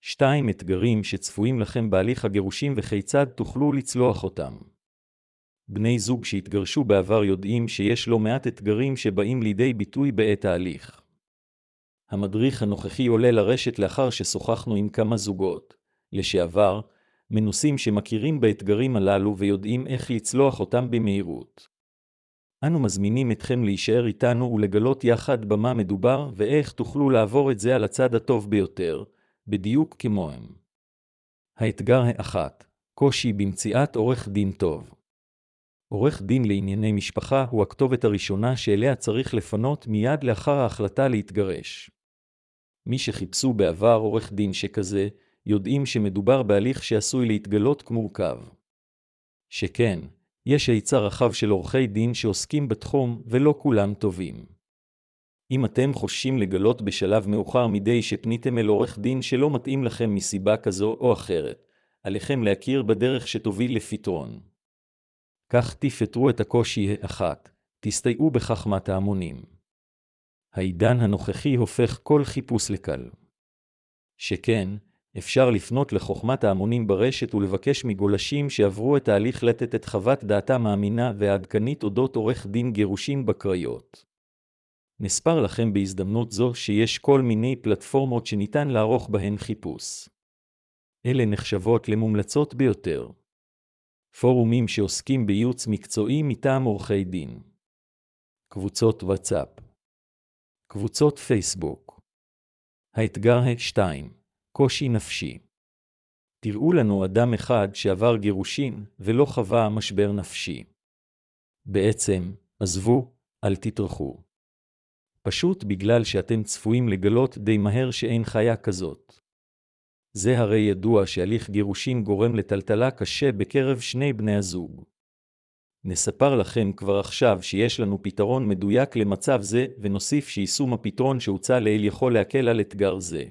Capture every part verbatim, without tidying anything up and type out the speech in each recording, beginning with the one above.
שתיים אתגרים שצפויים לכם בהליך הגירושים וכיצד תוכלו לצלוח אותם. בני זוג שהתגרשו בעבר יודעים שיש לא מעט אתגרים שבאים לידי ביטוי בעת ההליך. המדריך הנוכחי עולה לרשת לאחר ששוחחנו עם כמה זוגות לשעבר, מנוסים שמכירים באתגרים הללו ויודעים איך לצלוח אותם במהירות. אנו מזמינים אתכם להישאר איתנו ולגלות יחד במה מדובר ואיך תוכלו לעבור את זה על הצד הטוב ביותר, בדיוק כמוהם. האתגר האחת, קושי במציאת עורך דין טוב. עורך דין לענייני משפחה הוא הכתובת הראשונה שאליה צריך לפנות מיד לאחר ההחלטה להתגרש. מי שחיפשו בעבר עורך דין שכזה, יודעים שמדובר בהליך שעשוי להתגלות כמורכב. שכן, יש היצע רחב של עורכי דין שעוסקים בתחום ולא כולם טובים. אם אתם חוששים לגלות בשלב מאוחר מדי שפניתם אל עורך דין שלא מתאים לכם מסיבה כזו או אחרת, עליכם להכיר בדרך שתוביל לפתרון. כך תפתרו את הקושי האחת, תסתייעו בחכמת ההמונים. העידן הנוכחי הופך כל חיפוש לקל. שכן, אפשר לפנות לחוכמת ההמונים ברשת ולבקש מגולשים שעברו את ההליך לתת את חוות דעתם האמינה והעדכנית אודות עורך דין גירושין בקריות. נספר לכם בהזדמנות זו שיש כל מיני פלטפורמות שניתן לערוך בהן חיפוש. אלה נחשבות למומלצות ביותר. פורומים שעוסקים בייעוץ מקצועי מטעם עורכי דין. קבוצות וואטסאפ. קבוצות פייסבוק. האתגר השתיים, קושי נפשי. תראו לנו אדם אחד שעבר גירושין ולא חווה משבר נפשי. בעצם, עזבו, אל תטרחו. פשוט בגלל שאתם צפויים לגלות די מהר שאין חיה כזאת. זה הרי ידוע שהליך גירושין גורם לטלטלה קשה בקרב שני בני הזוג. נספר לכם כבר עכשיו שיש לנו פתרון מדויק למצב זה, ונוסיף שיישום הפתרון שהוצע לעיל יכול להקל על אתגר זה.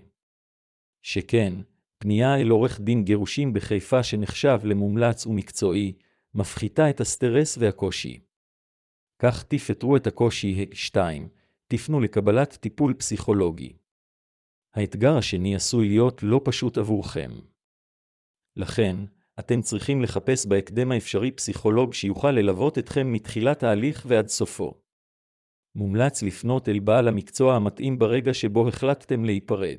שכן, פנייה אל עורך דין גירושין בחיפה שנחשב למומלץ ומקצועי, מפחיתה את הסטרס והקושי. כך תפתרו את הקושי השתיים, תפנו לקבלת טיפול פסיכולוגי. האתגר השני עשוי להיות לא פשוט עבורכם. לכן, אתם צריכים לחפש בהקדם האפשרי פסיכולוג שיוכל ללוות אתכם מתחילת ההליך ועד סופו. מומלץ לפנות אל בעל המקצוע המתאים ברגע שבו החלטתם להיפרד.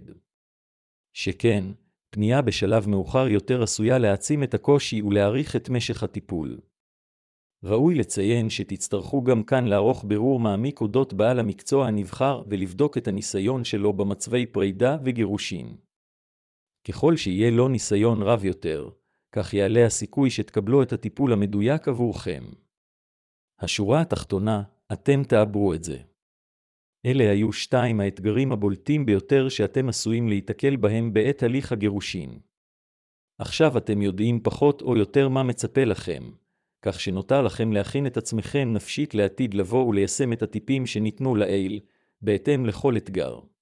שכן, פנייה בשלב מאוחר יותר עשויה להעצים את הקושי ולהאריך את משך הטיפול. ראוי לציין שתצטרכו גם כאן לערוך בירור מעמיק אודות בעל המקצוע הנבחר ולבדוק את הניסיון שלו במצבי פרידה וגירושין. ככל שיהיה לו ניסיון רב יותר, כך יעלה הסיכוי שתקבלו את הטיפול המדויק עבורכם. השורה התחתונה, אתם תעברו את זה. אלה היו שתיים האתגרים הבולטים ביותר שאתם עשויים להתקל בהם בעת הליך הגירושין. עכשיו אתם יודעים פחות או יותר מה מצפה לכם, כך שנותר לכם להכין את עצמכם נפשית לעתיד לבוא וליישם את הטיפים שניתנו לעיל, בהתאם לכל אתגר.